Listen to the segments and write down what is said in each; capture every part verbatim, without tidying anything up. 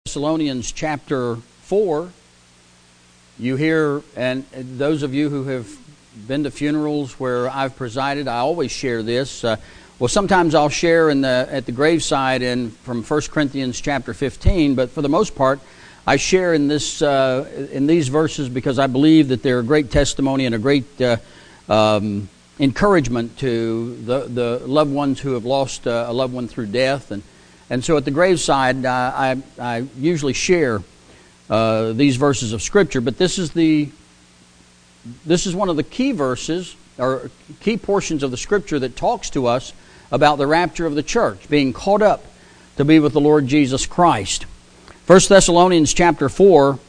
Thessalonians chapter four. You hear, and those of you who have been to funerals where I've presided, I always share this. Uh, well, sometimes I'll share in the at the graveside in from First Corinthians chapter fifteen, but for the most part, I share in this uh, in these verses because I believe that they're a great testimony and a great uh, um, encouragement to the the loved ones who have lost uh, a loved one through death. And And so at the graveside, uh, I, I usually share uh, these verses of Scripture, but this is the this is one of the key verses or key portions of the Scripture that talks to us about the rapture of the church, being caught up to be with the Lord Jesus Christ. First Thessalonians chapter four,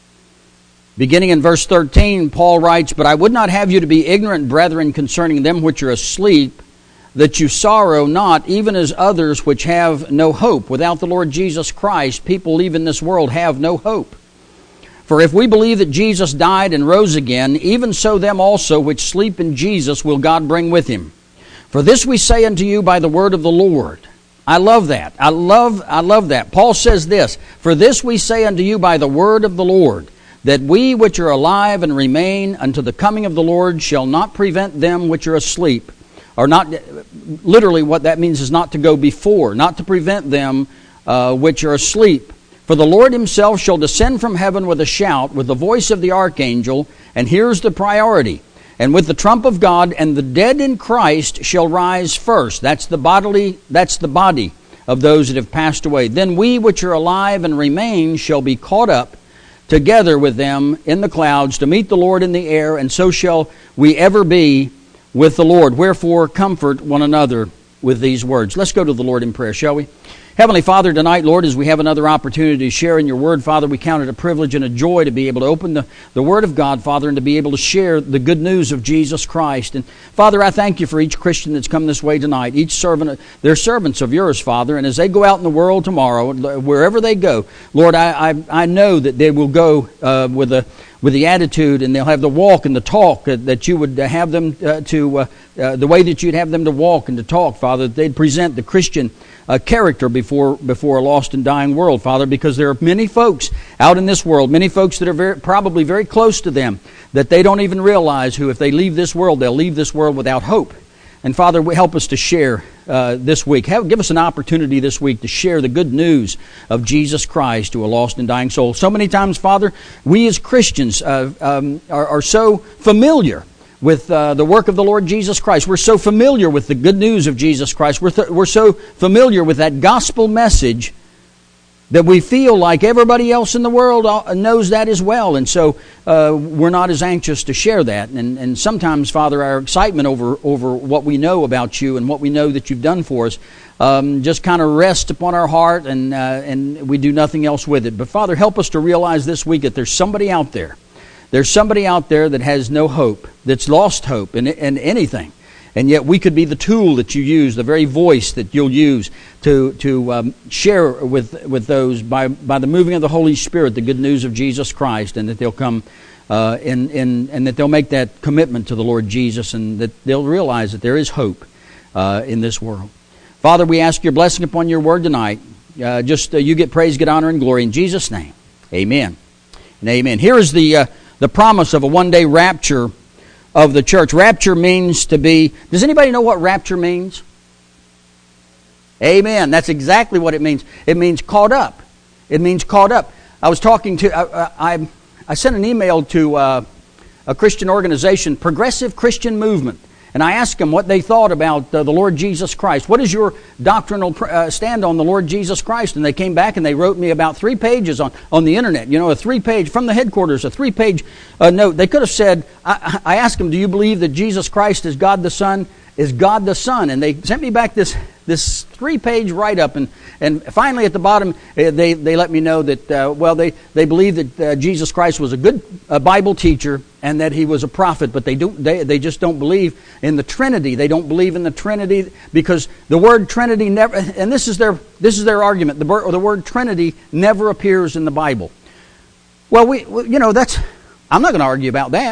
beginning in verse thirteen, Paul writes, "But I would not have you to be ignorant, brethren, concerning them which are asleep, that you sorrow not, even as others which have no hope." Without the Lord Jesus Christ, people even in this world have no hope. "For if we believe that Jesus died and rose again, even so them also which sleep in Jesus will God bring with him. For this we say unto you by the word of the Lord." I love that. I love, I love that. Paul says this, "For this we say unto you by the word of the Lord, that we which are alive and remain unto the coming of the Lord shall not prevent them which are asleep." Or not, literally what that means is not to go before, not to prevent them uh, which are asleep. "For the Lord himself shall descend from heaven with a shout, with the voice of the archangel," and here's the priority, "and with the trump of God, and the dead in Christ shall rise first." That's the bodily, that's the body of those that have passed away. "Then we which are alive and remain shall be caught up together with them in the clouds to meet the Lord in the air, and so shall we ever be with the Lord. Wherefore, comfort one another with these words." Let's go to the Lord in prayer, shall we? Heavenly Father, tonight, Lord, as we have another opportunity to share in your word, Father, we count it a privilege and a joy to be able to open the, the word of God, Father, and to be able to share the good news of Jesus Christ. And Father, I thank you for each Christian that's come this way tonight, each servant, they're servants of yours, Father, and as they go out in the world tomorrow, wherever they go, Lord, I, I, I know that they will go uh, with a with the attitude, and they'll have the walk and the talk that, that you would have them uh, to, uh, uh, the way that you'd have them to walk and to talk, Father, that they'd present the Christian uh, character before before a lost and dying world, Father, because there are many folks out in this world, many folks that are very, probably very close to them, that they don't even realize who, if they leave this world, they'll leave this world without hope. And Father, help us to share uh, this week. Have, give us an opportunity this week to share the good news of Jesus Christ to a lost and dying soul. So many times, Father, we as Christians uh, um, are, are so familiar with uh, the work of the Lord Jesus Christ. We're so familiar with the good news of Jesus Christ. We're, th- we're so familiar with that gospel message that we feel like everybody else in the world knows that as well. And so uh, we're not as anxious to share that. And, and sometimes, Father, our excitement over, over what we know about you and what we know that you've done for us um, just kind of rests upon our heart, and, uh, and we do nothing else with it. But Father, help us to realize this week that there's somebody out there. There's somebody out there that has no hope, that's lost hope in, in anything. And yet we could be the tool that you use, the very voice that you'll use to to um, share with with those by by the moving of the Holy Spirit the good news of Jesus Christ, and that they'll come uh, in in and that they'll make that commitment to the Lord Jesus, and that they'll realize that there is hope uh, in this world. Father, we ask your blessing upon your word tonight. Uh, just uh, you get praise, get honor, and glory in Jesus' name. Amen and amen. Here is the uh, the promise of a one day rapture of the church. Rapture means to be... Does anybody know what rapture means? Amen. That's exactly what it means. It means caught up. It means caught up. I was talking to... I, I, I sent an email to uh, a Christian organization, Progressive Christian Movement, and I asked them what they thought about uh, the Lord Jesus Christ. What is your doctrinal uh, stand on the Lord Jesus Christ? And they came back and they wrote me about three pages on, on the internet. You know, a three-page, from the headquarters, a three-page uh, note. They could have said, I, I asked them, do you believe that Jesus Christ is God the Son? Is God the Son? And they sent me back this this three-page write-up, and, and finally at the bottom uh, they, they let me know that, uh, well, they, they believe that uh, Jesus Christ was a good uh, Bible teacher and that he was a prophet, but they, do, they, they just don't believe in the Trinity. They don't believe in the Trinity because the word Trinity never, and this is their, this is their argument, the, the word Trinity never appears in the Bible. Well, we, you know, that's, I'm not going to argue about that.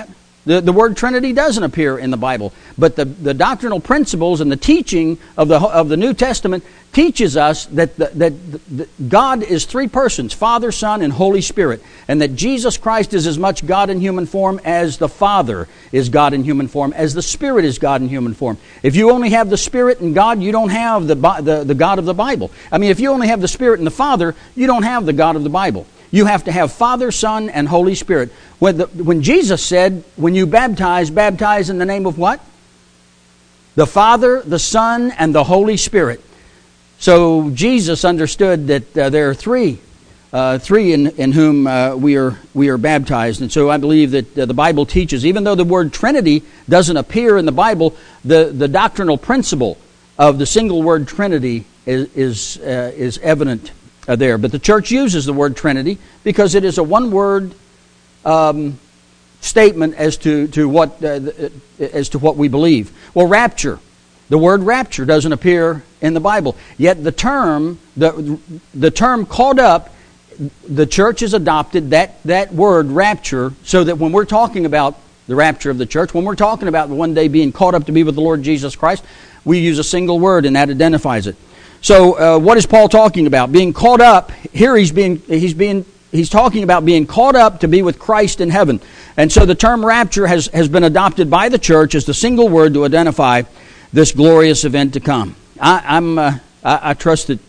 The, the word Trinity doesn't appear in the Bible. But the, the doctrinal principles and the teaching of the of the New Testament teaches us that, the, that the, God is three persons, Father, Son, and Holy Spirit. And that Jesus Christ is as much God in human form as the Father is God in human form, as the Spirit is God in human form. If you only have the Spirit and God, you don't have the, the, the God of the Bible. I mean, if you only have the Spirit and the Father, you don't have the God of the Bible. You have to have Father, Son, and Holy Spirit. When, the, when Jesus said, when you baptize, baptize in the name of what? The Father, the Son, and the Holy Spirit. So Jesus understood that uh, there are three, uh, three in, in whom uh, we are we are baptized. And so I believe that uh, the Bible teaches, even though the word Trinity doesn't appear in the Bible, the, the doctrinal principle of the single word Trinity is is, uh, is evident Uh, there. But the church uses the word Trinity because it is a one-word um, statement as to, to what uh, as to what we believe. Well, rapture. The word rapture doesn't appear in the Bible. Yet the term the the term caught up, the church has adopted that, that word rapture, so that when we're talking about the rapture of the church, when we're talking about one day being caught up to be with the Lord Jesus Christ, we use a single word and that identifies it. So, uh, what is Paul talking about? Being caught up. Here he's being he's being he's talking about being caught up to be with Christ in heaven. And so the term rapture has, has been adopted by the church as the single word to identify this glorious event to come. I, I'm uh, I, I trust that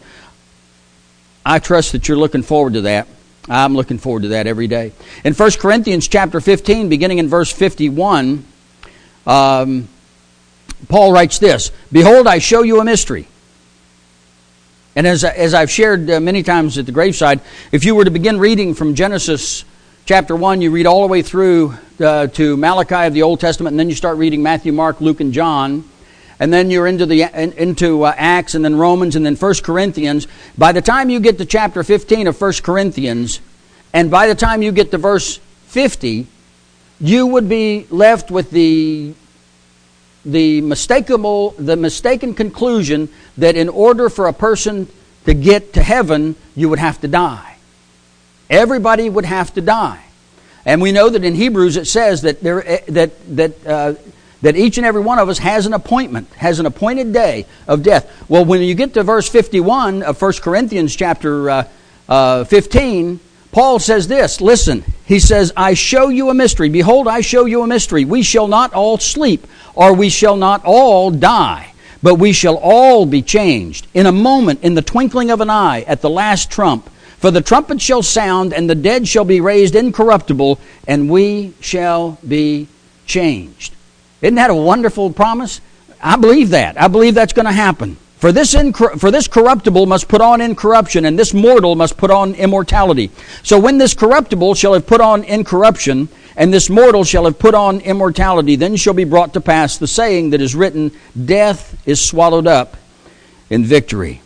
I trust that you're looking forward to that. I'm looking forward to that every day. In First Corinthians chapter fifteen, beginning in verse fifty-one, um, Paul writes this: "Behold, I show you a mystery." And as, as I've shared uh, many times at the graveside, if you were to begin reading from Genesis chapter one, you read all the way through uh, to Malachi of the Old Testament, and then you start reading Matthew, Mark, Luke, and John, and then you're into the in, into uh, Acts, and then Romans, and then First Corinthians. By the time you get to chapter fifteen of First Corinthians, and by the time you get to verse fifty, you would be left with the the mistakable, the mistaken conclusion that in order for a person to get to heaven, you would have to die. Everybody would have to die. And we know that in Hebrews it says that there that that uh, that each and every one of us has an appointment, has an appointed day of death. Well, when you get to verse fifty-one of First Corinthians chapter uh, uh, fifteen, Paul says this, listen, he says, "I show you a mystery. Behold, I show you a mystery. We shall not all sleep, or we shall not all die, but we shall all be changed in a moment, in the twinkling of an eye, at the last trump. For the trumpet shall sound, and the dead shall be raised incorruptible, and we shall be changed." Isn't that a wonderful promise? I believe that. I believe that's going to happen. For this incor- for this corruptible must put on incorruption, and this mortal must put on immortality. So when this corruptible shall have put on incorruption, and this mortal shall have put on immortality, then shall be brought to pass the saying that is written, "Death is swallowed up in victory."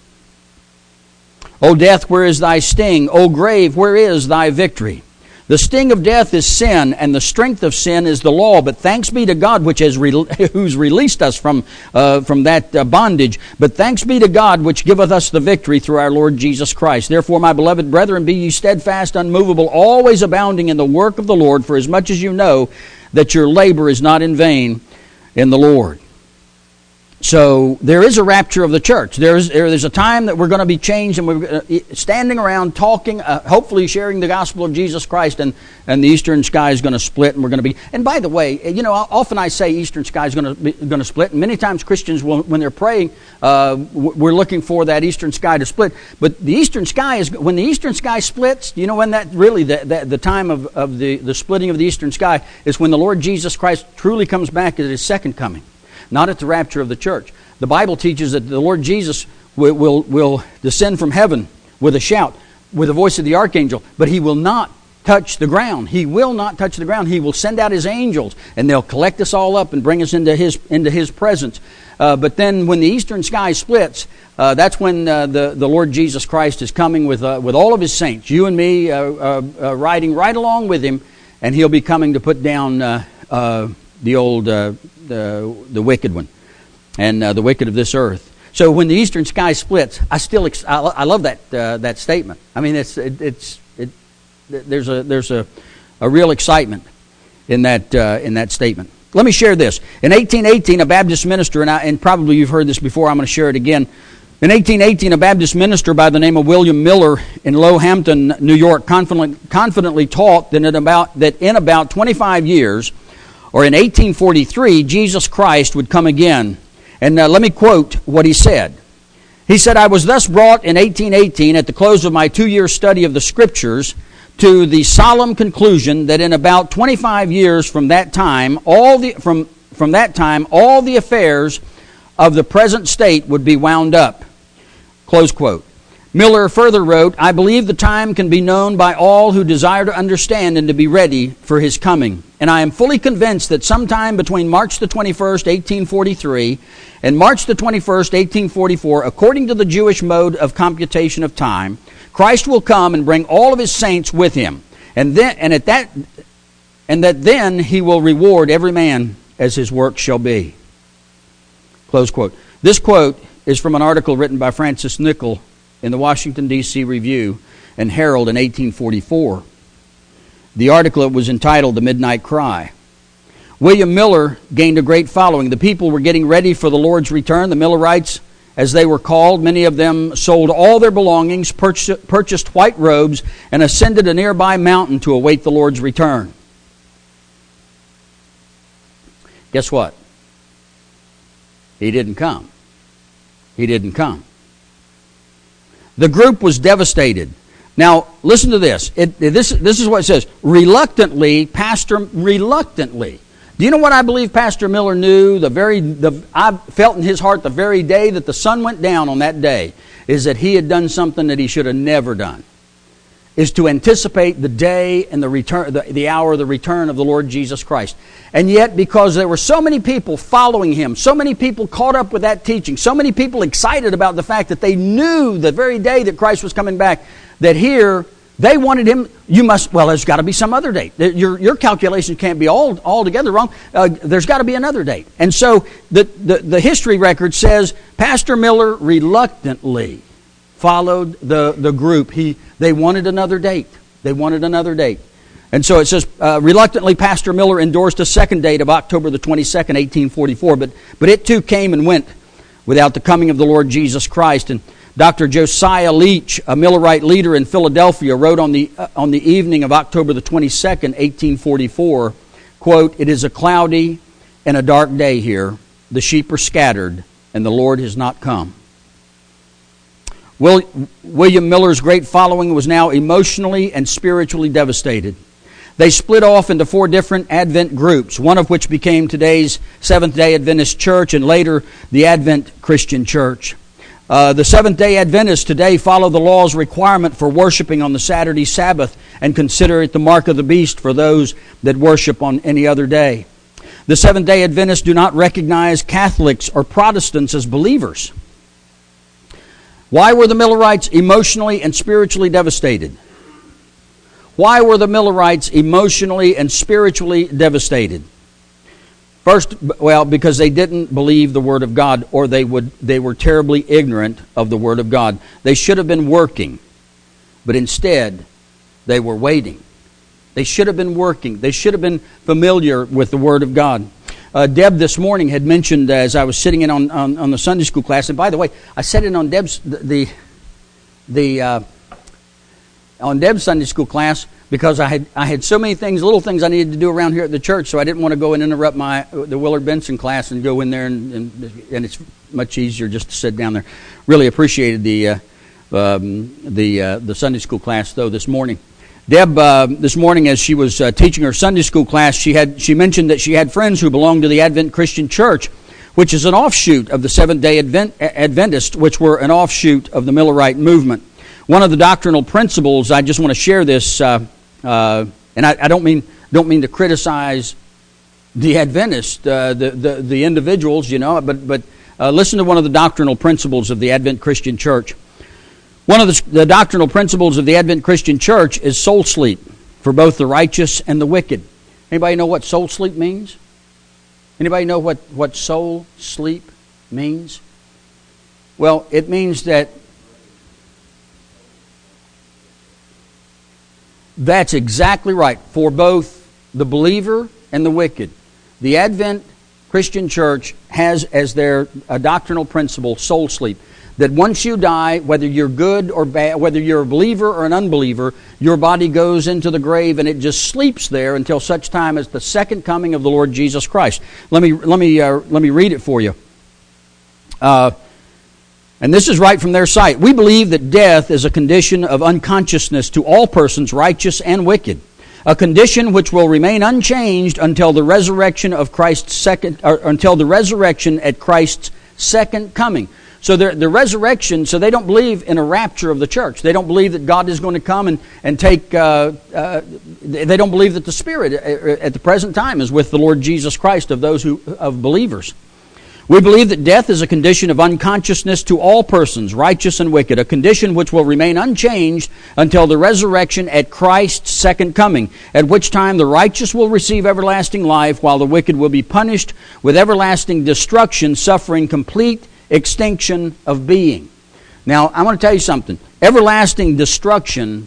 O death, where is thy sting? O grave, where is thy victory? The sting of death is sin, and the strength of sin is the law. But thanks be to God, which has re- who's released us from uh, from that uh, bondage. But thanks be to God, which giveth us the victory through our Lord Jesus Christ. Therefore, my beloved brethren, be ye steadfast, unmovable, always abounding in the work of the Lord, for as much as you know that your labor is not in vain in the Lord. So there is a rapture of the church. There is there is a time that we're going to be changed, and we're uh, standing around talking, uh, hopefully sharing the gospel of Jesus Christ, and, and the eastern sky is going to split, and we're going to be. And by the way, you know, often I say eastern sky is going to be going to split, and many times Christians, will, when they're praying, uh, we're looking for that eastern sky to split. But the eastern sky is when the eastern sky splits. You know when that really the the, the time of, of the the splitting of the eastern sky is when the Lord Jesus Christ truly comes back at His second coming. Not at the rapture of the church. The Bible teaches that the Lord Jesus will, will, will descend from heaven with a shout, with the voice of the archangel, but He will not touch the ground. He will not touch the ground. He will send out His angels, and they'll collect us all up and bring us into His into His presence. Uh, but then when the eastern sky splits, uh, that's when uh, the, the Lord Jesus Christ is coming with uh, with all of His saints, you and me, uh, uh, uh, riding right along with Him, and He'll be coming to put down uh, uh, the old... Uh, The, the wicked one and uh, the wicked of this earth. So when the eastern sky splits, I still ex- I, I love that uh, that statement. I mean, it's it, it's it, there's a there's a, a real excitement in that uh, in that statement. Let me share this. In eighteen eighteen, a Baptist minister, and, I, and probably you've heard this before, I'm going to share it again. In eighteen eighteen, a Baptist minister by the name of William Miller in Lowhampton, New York, confidently, confidently taught that in, about, that in about twenty-five years, or in eighteen forty-three, Jesus Christ would come again. And uh, let me quote what he said. He said, "I was thus brought in eighteen eighteen, at the close of my two-year study of the Scriptures, to the solemn conclusion that in about twenty-five years from that time, all the from from that time, all the affairs of the present state would be wound up." Close quote. Miller further wrote, "I believe the time can be known by all who desire to understand and to be ready for his coming. And I am fully convinced that sometime between March the twenty-first, eighteen forty-three, and March the twenty-first, eighteen forty-four, according to the Jewish mode of computation of time, Christ will come and bring all of his saints with him, and then and at that and that then he will reward every man as his work shall be." Close quote. This quote is from an article written by Francis Nichol in the Washington, D C Review and Herald in eighteen forty-four. The article was entitled "The Midnight Cry." William Miller gained a great following. The people were getting ready for the Lord's return. The Millerites, as they were called, many of them sold all their belongings, purchased white robes, and ascended a nearby mountain to await the Lord's return. Guess what? He didn't come. He didn't come. The group was devastated. Now, listen to this. It, this. This is what it says. Reluctantly, Pastor, reluctantly. Do you know what I believe Pastor Miller knew? The very, the, I felt in his heart the very day that the sun went down on that day is that he had done something that he should have never done. Is to anticipate the day and the return, the, the hour of the return of the Lord Jesus Christ. And yet, because there were so many people following him, so many people caught up with that teaching, so many people excited about the fact that they knew the very day that Christ was coming back, that here they wanted him. You must. Well, there's got to be some other date. Your your calculations can't be all altogether wrong. Uh, there's got to be another date. And so the, the the history record says Pastor Miller reluctantly followed the the group. He they wanted another date. They wanted another date. And so it says, uh, reluctantly, Pastor Miller endorsed a second date of October the twenty-second, eighteen forty-four. But but it too came and went without the coming of the Lord Jesus Christ. And Doctor Josiah Leach, a Millerite leader in Philadelphia, wrote on the uh, on the evening of October the twenty-second, eighteen forty-four, quote, "It is a cloudy and a dark day here. The sheep are scattered, and the Lord has not come." Will, William Miller's great following was now emotionally and spiritually devastated. They split off into four different Advent groups, one of which became today's Seventh-day Adventist Church and later the Advent Christian Church. Uh, the Seventh-day Adventists today follow the law's requirement for worshiping on the Saturday Sabbath and consider it the mark of the beast for those that worship on any other day. The Seventh-day Adventists do not recognize Catholics or Protestants as believers. Why were the Millerites emotionally and spiritually devastated? Why were the Millerites emotionally and spiritually devastated? First, well, because they didn't believe the Word of God, or they would they were terribly ignorant of the Word of God. They should have been working, but instead they were waiting. They should have been working. They should have been familiar with the Word of God. Uh, Deb this morning had mentioned, uh, as I was sitting in on, on, on the Sunday school class, and by the way, I said it on Deb's the the uh, on Deb's Sunday school class because I had I had so many things, little things I needed to do around here at the church, so I didn't want to go and interrupt my the Willard Benson class and go in there, and and, and it's much easier just to sit down there. Really appreciated the uh, um, the uh, the Sunday school class though this morning. Deb, uh, this morning as she was uh, teaching her Sunday school class, she had she mentioned that she had friends who belonged to the Advent Christian Church, which is an offshoot of the Seventh-day Advent, Adventist, which were an offshoot of the Millerite movement. One of the doctrinal principles, I just want to share this, uh, uh, and I, I don't mean don't mean to criticize the Adventists, uh, the, the the individuals, you know, but but uh, listen to one of the doctrinal principles of the Advent Christian Church. One of the, the doctrinal principles of the Advent Christian Church is soul sleep for both the righteous and the wicked. Anybody know what soul sleep means? Anybody know what, what soul sleep means? Well, it means that that's exactly right. For both the believer and the wicked. The Advent Christian Church has as their a doctrinal principle soul sleep. That once you die, whether you're good or bad, whether you're a believer or an unbeliever, your body goes into the grave and it just sleeps there until such time as the second coming of the Lord Jesus Christ. Let me let me uh, let me read it for you. Uh, and this is right from their site. We believe that death is a condition of unconsciousness to all persons, righteous and wicked, a condition which will remain unchanged until the resurrection of Christ's second, or until the resurrection at Christ's second coming. So the, the resurrection, so they don't believe in a rapture of the church. They don't believe that God is going to come and, and take, uh, uh, they don't believe that the Spirit at the present time is with the Lord Jesus Christ of those who, of believers. We believe that death is a condition of unconsciousness to all persons, righteous and wicked, a condition which will remain unchanged until the resurrection at Christ's second coming, at which time the righteous will receive everlasting life, while the wicked will be punished with everlasting destruction, suffering complete extinction of being. Now, I want to tell you something. Everlasting destruction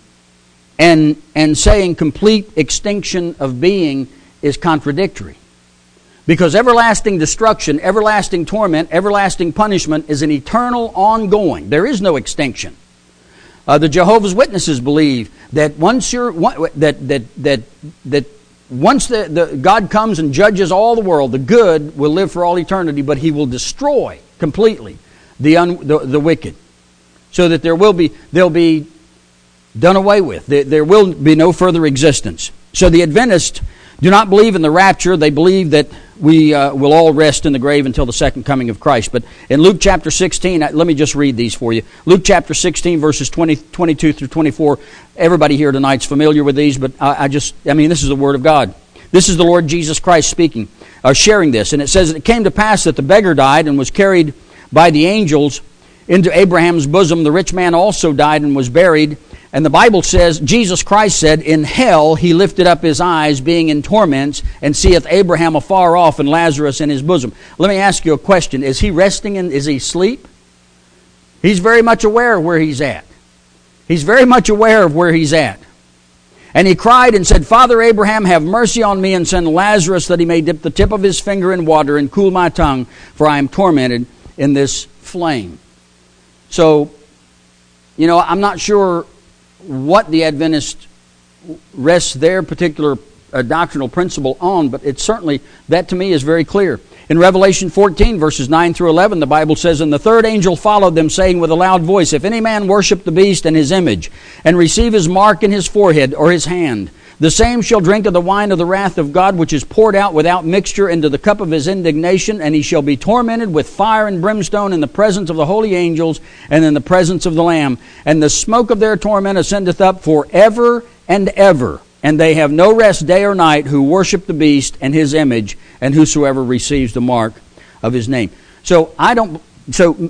and, and saying complete extinction of being is contradictory. Because everlasting destruction, everlasting torment, everlasting punishment is an eternal ongoing. There is no extinction. Uh, the Jehovah's Witnesses believe that once you're that that that that once the, the God comes and judges all the world, the good will live for all eternity, but He will destroy completely the, un, the the wicked, so that there will be they'll be done away with. There, there will be no further existence. So the Adventists do not believe in the rapture. They believe that we uh, will all rest in the grave until the second coming of Christ. But in Luke chapter sixteen, let me just read these for you. Luke chapter sixteen, verses twenty, twenty-two through twenty-four. Everybody here tonight's familiar with these, but I, I just, I mean, this is the Word of God. This is the Lord Jesus Christ speaking, or sharing this. And it says, "It came to pass that the beggar died and was carried by the angels into Abraham's bosom. The rich man also died and was buried. And the Bible says, Jesus Christ said, in hell he lifted up his eyes, being in torments, and seeth Abraham afar off and Lazarus in his bosom." Let me ask you a question. Is he resting in, is he asleep? He's very much aware of where he's at. He's very much aware of where he's at. "And he cried and said, Father Abraham, have mercy on me, and send Lazarus that he may dip the tip of his finger in water and cool my tongue, for I am tormented in this flame." So, you know, I'm not sure what the Adventists rest their particular uh, doctrinal principle on, but it's certainly, that to me is very clear. In Revelation fourteen, verses nine through eleven, the Bible says, "And the third angel followed them, saying with a loud voice, If any man worship the beast and his image, and receive his mark in his forehead or his hand, the same shall drink of the wine of the wrath of God, which is poured out without mixture into the cup of his indignation, and he shall be tormented with fire and brimstone in the presence of the holy angels and in the presence of the Lamb. And the smoke of their torment ascendeth up forever and ever. And they have no rest day or night who worship the beast and his image, and whosoever receives the mark of his name." So I don't. So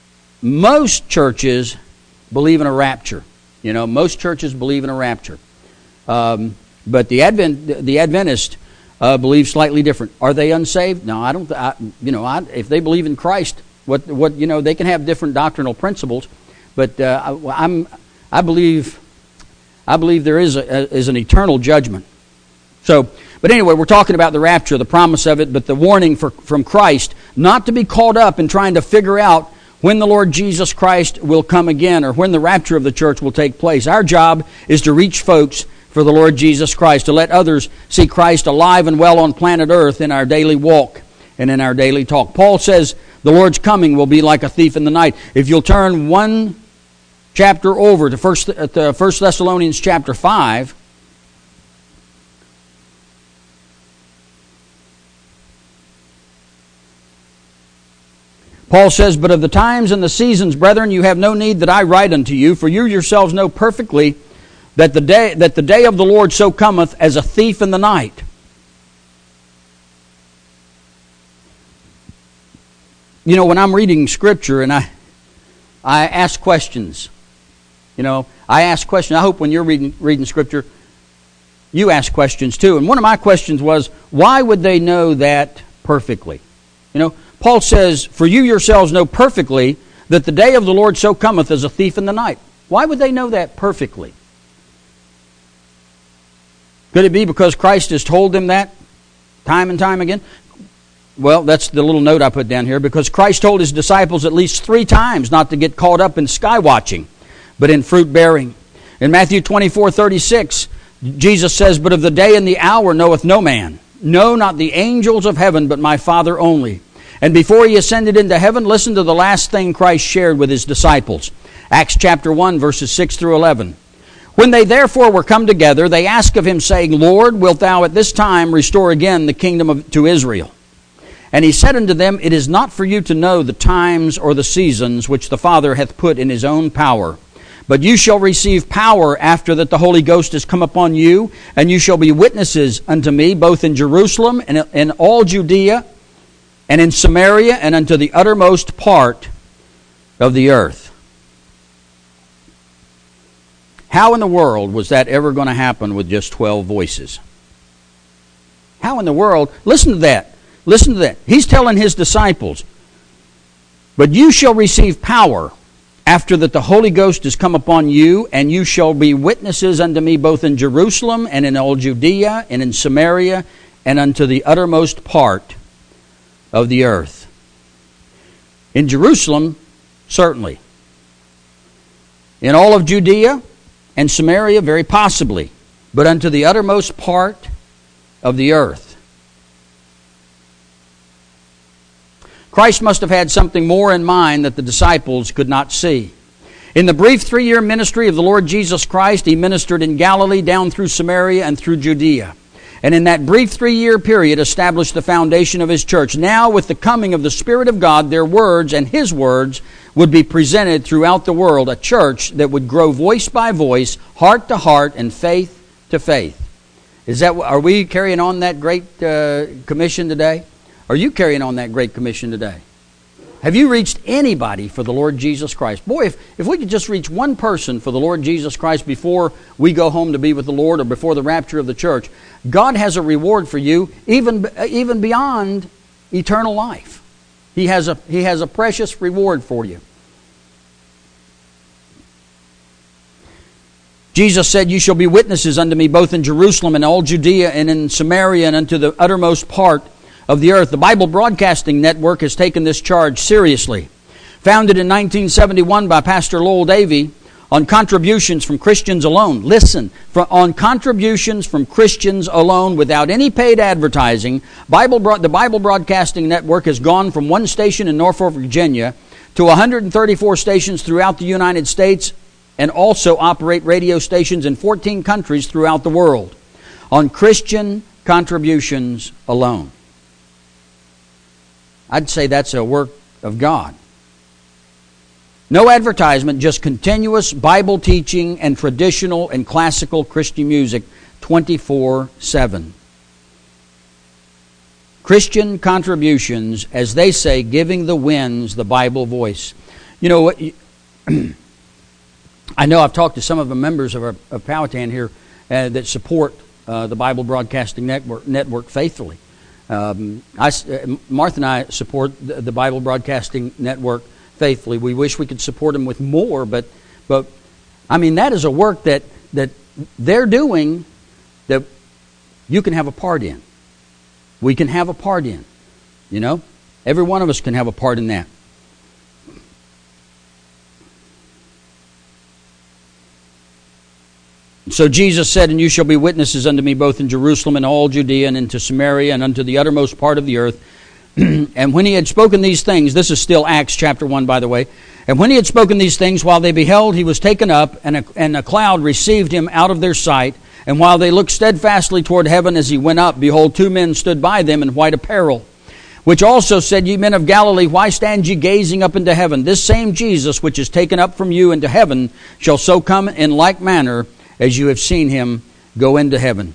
most churches believe in a rapture. You know, most churches believe in a rapture. Um, but the Advent, the Adventist uh, believe slightly different. Are they unsaved? No, I don't. I, you know, I, if they believe in Christ, what what you know, they can have different doctrinal principles. But uh, I, I'm I believe I believe there is a, a, is an eternal judgment. So, but anyway, we're talking about the rapture, the promise of it, but the warning for, from Christ not to be caught up in trying to figure out when the Lord Jesus Christ will come again, or when the rapture of the church will take place. Our job is to reach folks for the Lord Jesus Christ, to let others see Christ alive and well on planet Earth in our daily walk and in our daily talk. Paul says the Lord's coming will be like a thief in the night. If you'll turn one chapter over to First, to First Thessalonians chapter five, Paul says, "But of the times and the seasons, brethren, you have no need that I write unto you, for you yourselves know perfectly that the day that the day of the Lord so cometh as a thief in the night." You know, when I'm reading Scripture and I I ask questions, you know, I ask questions. I hope when you're reading reading Scripture, you ask questions too. And one of my questions was, why would they know that perfectly? You know, Paul says, "For you yourselves know perfectly that the day of the Lord so cometh as a thief in the night." Why would they know that perfectly? Could it be because Christ has told them that Time and time again. Well, that's the little note I put down here, because Christ told his disciples at least three times not to get caught up in sky watching, but in fruit bearing. In Matthew twenty-four thirty-six, Jesus says, "But of the day and the hour knoweth no man, no, not the angels of heaven, but my Father only." And before he ascended into heaven, listen to the last thing Christ shared with his disciples. Acts chapter one, verses six through eleven. "When they therefore were come together, they asked of him, saying, Lord, wilt thou at this time restore again the kingdom of, to Israel? And he said unto them, It is not for you to know the times or the seasons which the Father hath put in his own power. But you shall receive power after that the Holy Ghost is come upon you, and you shall be witnesses unto me, both in Jerusalem and in all Judea, and in Samaria, and unto the uttermost part of the earth." How in the world was that ever going to happen with just twelve voices? How in the world? Listen to that. Listen to that. He's telling his disciples, "But you shall receive power after that the Holy Ghost is come upon you, and you shall be witnesses unto me both in Jerusalem and in all Judea and in Samaria and unto the uttermost part of the earth." In Jerusalem, certainly. In all of Judea and Samaria, very possibly. But unto the uttermost part of the earth. Christ must have had something more in mind that the disciples could not see. In the brief three-year ministry of the Lord Jesus Christ, he ministered in Galilee, down through Samaria, and through Judea. And in that brief three-year period established the foundation of his church. Now, with the coming of the Spirit of God, their words and his words would be presented throughout the world, a church that would grow voice by voice, heart to heart, and faith to faith. Is that, are we carrying on that great uh, commission today? Are you carrying on that great commission today? Have you reached anybody for the Lord Jesus Christ? Boy, if, if we could just reach one person for the Lord Jesus Christ before we go home to be with the Lord, or before the rapture of the church, God has a reward for you, even, even beyond eternal life. He has a, He has a precious reward for you. Jesus said, "You shall be witnesses unto me both in Jerusalem and all Judea and in Samaria and unto the uttermost part of the earth." The Bible Broadcasting Network has taken this charge seriously. Founded in nineteen seventy-one by Pastor Lowell Davey on contributions from Christians alone. Listen, for, on contributions from Christians alone without any paid advertising, Bible the Bible Broadcasting Network has gone from one station in Norfolk, Virginia to one hundred thirty-four stations throughout the United States, and also operate radio stations in fourteen countries throughout the world on Christian contributions alone. I'd say that's a work of God. No advertisement, just continuous Bible teaching and traditional and classical Christian music twenty-four seven. Christian contributions, as they say, giving the winds the Bible voice. You know what? I know I've talked to some of the members of, our, of Powhatan here uh, that support uh, the Bible Broadcasting Network, network faithfully. Um, I, uh, Martha and I support the, the Bible Broadcasting Network faithfully. We wish we could support them with more, but, but I mean, that is a work that, that they're doing that you can have a part in. We can have a part in. You know? Every one of us can have a part in that. So Jesus said, "And you shall be witnesses unto me both in Jerusalem and all Judea and into Samaria and unto the uttermost part of the earth." And when he had spoken these things, this is still Acts chapter one, by the way. "And when he had spoken these things, while they beheld, he was taken up, and a, and a cloud received him out of their sight. And while they looked steadfastly toward heaven as he went up, behold, two men stood by them in white apparel, which also said, Ye men of Galilee, why stand ye gazing up into heaven? This same Jesus, which is taken up from you into heaven, shall so come in like manner as you have seen him go into heaven."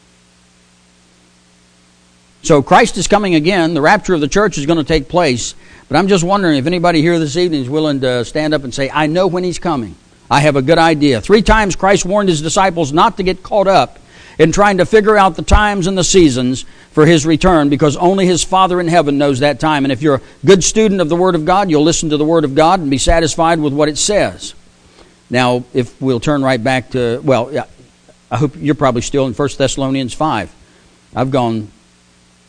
So Christ is coming again. The rapture of the church is going to take place. But I'm just wondering if anybody here this evening is willing to stand up and say, "I know when he's coming. I have a good idea." Three times Christ warned his disciples not to get caught up in trying to figure out the times and the seasons for his return, because only his Father in heaven knows that time. And if you're a good student of the Word of God, you'll listen to the Word of God and be satisfied with what it says. Now, if we'll turn right back to, well, I hope you're probably still in First Thessalonians five. I've gone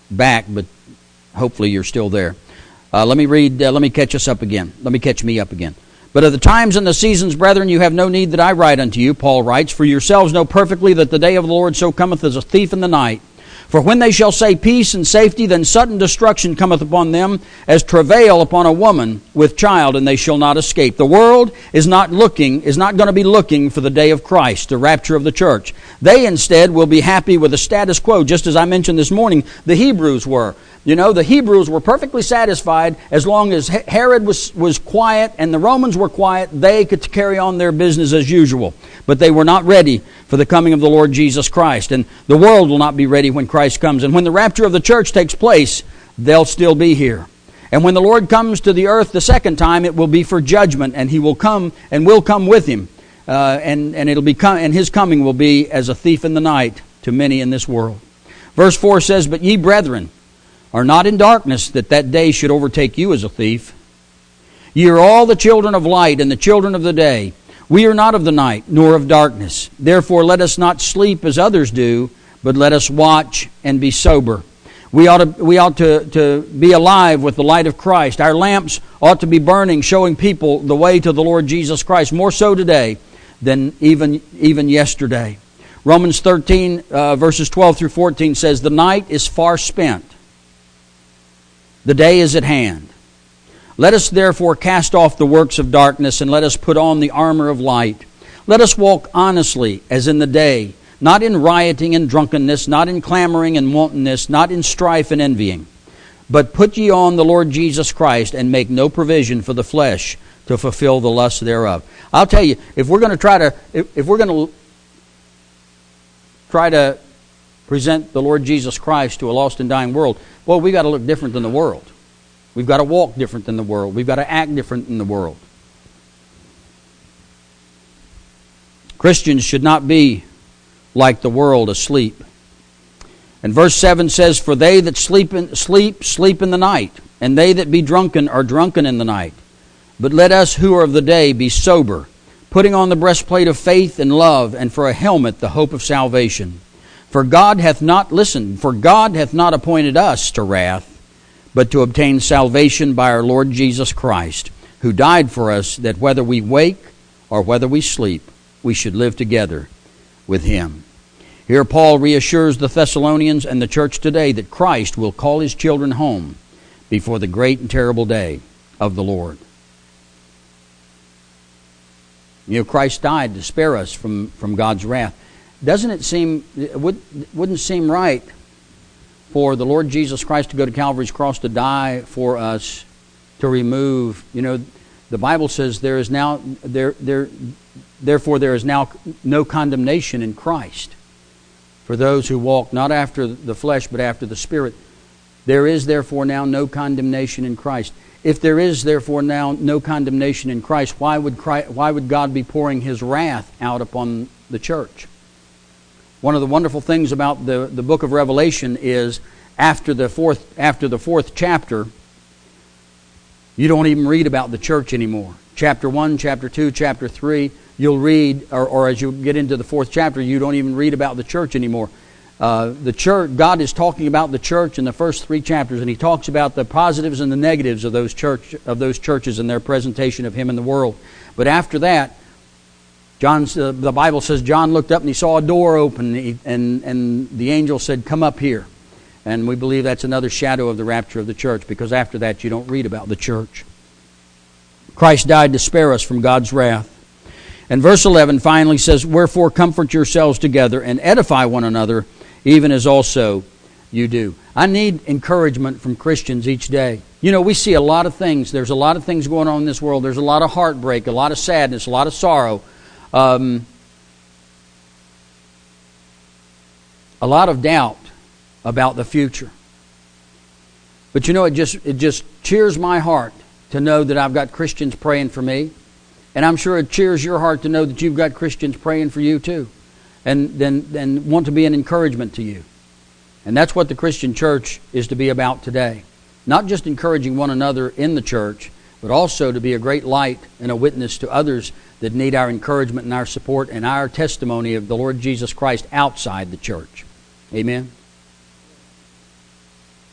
back, but hopefully you're still there. Uh, let me read, uh, let me catch us up again. Let me catch me up again. But of the times and the seasons, brethren, you have no need that I write unto you, Paul writes, for yourselves know perfectly that the day of the Lord so cometh as a thief in the night. For when they shall say peace and safety, then sudden destruction cometh upon them, as travail upon a woman with child, and they shall not escape. The world is not looking, is not going to be looking for the day of Christ, the rapture of the church. They instead will be happy with the status quo, just as I mentioned this morning, the Hebrews were. You know, the Hebrews were perfectly satisfied as long as Herod was, was quiet and the Romans were quiet, they could carry on their business as usual. But they were not ready for the coming of the Lord Jesus Christ. And the world will not be ready when Christ comes. And when the rapture of the church takes place, they'll still be here. And when the Lord comes to the earth the second time, it will be for judgment, and He will come and will come with Him. Uh, and, and it'll be com- and His coming will be as a thief in the night to many in this world. Verse four says, But ye, brethren, are not in darkness, that that day should overtake you as a thief. Ye are all the children of light and the children of the day. We are not of the night, nor of darkness. Therefore let us not sleep as others do, but let us watch and be sober. We ought to, we ought to, to be alive with the light of Christ. Our lamps ought to be burning, showing people the way to the Lord Jesus Christ, more so today than even, even yesterday. Romans thirteen, uh, verses twelve through fourteen says, The night is far spent. The day is at hand. Let us therefore cast off the works of darkness, and let us put on the armor of light. Let us walk honestly as in the day, not in rioting and drunkenness, not in clamoring and wantonness, not in strife and envying. But put ye on the Lord Jesus Christ, and make no provision for the flesh to fulfill the lusts thereof. I'll tell you, if we're going to try to, if, if we're going to try to present the Lord Jesus Christ to a lost and dying world, well, we've got to look different than the world. We've got to walk different than the world. We've got to act different than the world. Christians should not be like the world, asleep. And verse seven says, For they that sleep, in, sleep, sleep in the night, and they that be drunken are drunken in the night. But let us who are of the day be sober, putting on the breastplate of faith and love, and for a helmet the hope of salvation. For God hath not listened, for God hath not appointed us to wrath, but to obtain salvation by our Lord Jesus Christ, who died for us, that whether we wake or whether we sleep, we should live together with Him. Here Paul reassures the Thessalonians and the church today that Christ will call His children home before the great and terrible day of the Lord. You know, Christ died to spare us from, from God's wrath. Doesn't it seem, it would, wouldn't seem right for the Lord Jesus Christ to go to Calvary's cross to die for us, to remove, you know, the Bible says there is now, there, there, therefore there is now no condemnation in Christ for those who walk not after the flesh but after the Spirit. There is therefore now no condemnation in Christ. If there is therefore now no condemnation in Christ, why would Christ, why would God be pouring His wrath out upon the church? One of the wonderful things about the, the book of Revelation is after the fourth after the fourth chapter, you don't even read about the church anymore. Chapter one, chapter two, chapter three, you'll read, or, or as you get into the fourth chapter, you don't even read about the church anymore. Uh, the church, God is talking about the church in the first three chapters, and He talks about the positives and the negatives of those church of those churches and their presentation of Him in the world. But after that, John's, uh, the Bible says John looked up and he saw a door open, and, he, and and the angel said, "Come up here." And we believe that's another shadow of the rapture of the church, because after that you don't read about the church. Christ died to spare us from God's wrath. And verse eleven finally says, "Wherefore comfort yourselves together and edify one another, even as also you do." I need encouragement from Christians each day. You know, we see a lot of things. There's a lot of things going on in this world. There's a lot of heartbreak, a lot of sadness, a lot of sorrow. Um, a lot of doubt about the future. But you know, it just it just cheers my heart to know that I've got Christians praying for me. And I'm sure it cheers your heart to know that you've got Christians praying for you too. And then and want to be an encouragement to you. And that's what the Christian church is to be about today. Not just encouraging one another in the church, but also to be a great light and a witness to others that need our encouragement and our support and our testimony of the Lord Jesus Christ outside the church. Amen?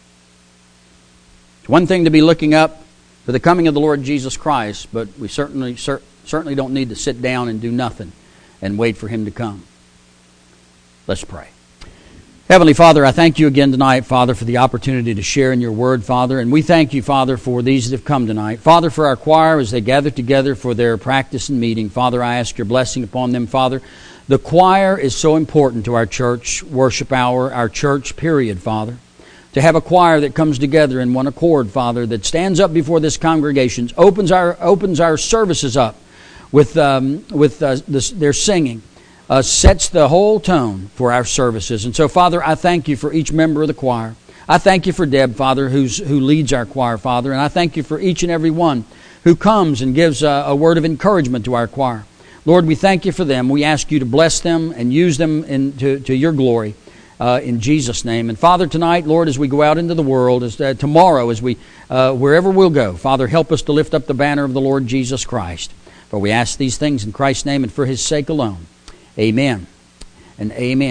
It's one thing to be looking up for the coming of the Lord Jesus Christ, but we certainly cer- certainly don't need to sit down and do nothing and wait for Him to come. Let's pray. Heavenly Father, I thank You again tonight, Father, for the opportunity to share in Your Word, Father. And we thank You, Father, for these that have come tonight. Father, for our choir as they gather together for their practice and meeting. Father, I ask Your blessing upon them, Father. The choir is so important to our church worship hour, our church period, Father. To have a choir that comes together in one accord, Father, that stands up before this congregation, opens our opens our services up with um, with uh, this, their singing. Uh, sets the whole tone for our services. And so, Father, I thank You for each member of the choir. I thank You for Deb, Father, who's, who leads our choir, Father. And I thank You for each and every one who comes and gives a, a word of encouragement to our choir. Lord, we thank You for them. We ask You to bless them and use them in, to, to Your glory uh, in Jesus' name. And, Father, tonight, Lord, as we go out into the world, as uh, tomorrow, as we uh, wherever we'll go, Father, help us to lift up the banner of the Lord Jesus Christ. For we ask these things in Christ's name and for His sake alone. Amen and amen.